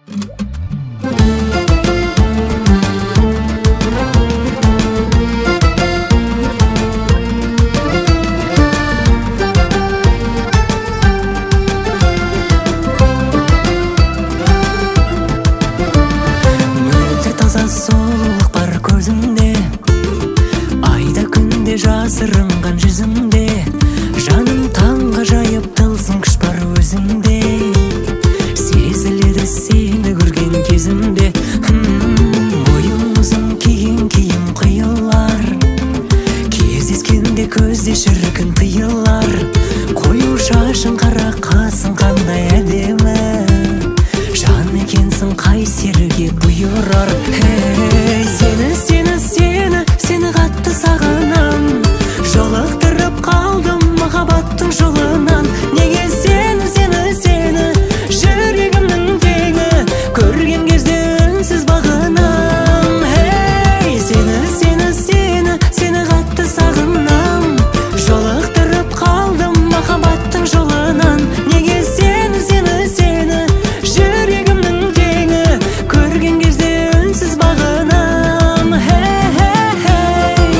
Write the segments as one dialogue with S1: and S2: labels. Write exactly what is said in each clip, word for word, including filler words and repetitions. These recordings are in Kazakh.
S1: Сұлулық бар көзіңде, айда күнде жасырынған жүзіңде, жаным таңға жайып тылсым күш бар өзіңде, сезіледі сені көрген кезімде. Бойың ұзын киген киім қиылар, кездескенде көзде шіркін тыйылар, қою шашың қара қасың қандай әдемі, жан екенсің қай серіге бұйырар. Hey, сені, сені, сені, сені қатты сағынам, жолықтырып қалдым махаббаттың жолынан. Неге сені, сені, сені, жүрегімнің теңі, көрген кезде үнсіз бағынам. Hey, сені, сені, сені, сені қатты сағынам, жолықтырып қалдым махаббаттың жолынан. Неге сені, сені, сені, жүрегімнің теңі, көрген кезде үнсіз бағынам. Hey, hey, hey.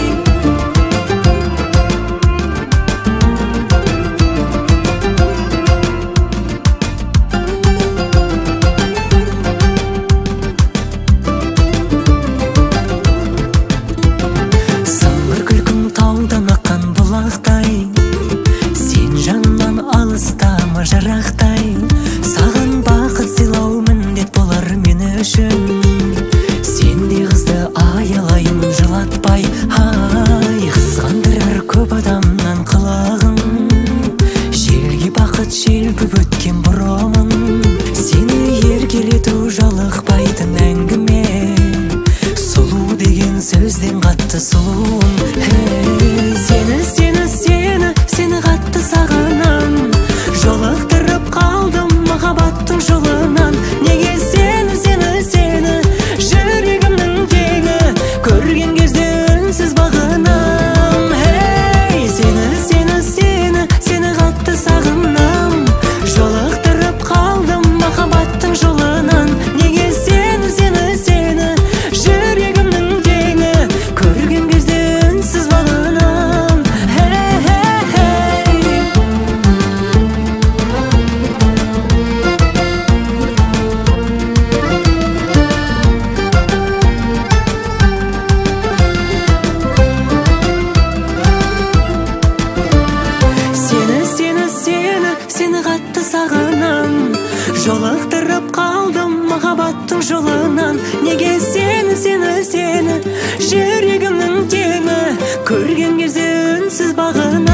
S1: Сыңғыр күлкің таудан аққан бұлақтай, сен жанымнан алыстама жарақтай, саған бақыт сыйлау міндет болар мен үшін. Сендей қызды аялаймын жылатпай, ай, қызғандырар көп адамнан қылығың, желге бақыт желпіп өткен бұрымың, сені еркелету жалықпайтын әңгіме, сұлу деген сөзден қатты сұлуым. Hey, сені, сені, сені, сені қатты сағынам, жолықтырып қалдым махаббаттың жолынан. Неге сені, сені, сені, жүрегімнің теңі, көрген кезде үнсіз бағынам. Hey, сені, сені, сені, сені қатты сағынам, жолықтырып қалдым махаббаттың жолынан. Неге сені, сені, сені, жүрегімнің теңі, көрген кезде үнсіз бағынам. Hey, hey, hey. Сені, сені, сені, сені қатты сағынам, жолықтырып қалдым махаббаттың жолынан. Неге сені, сені, сені, жүрегімнің теңі, көрген кезде үнсіз бағынам.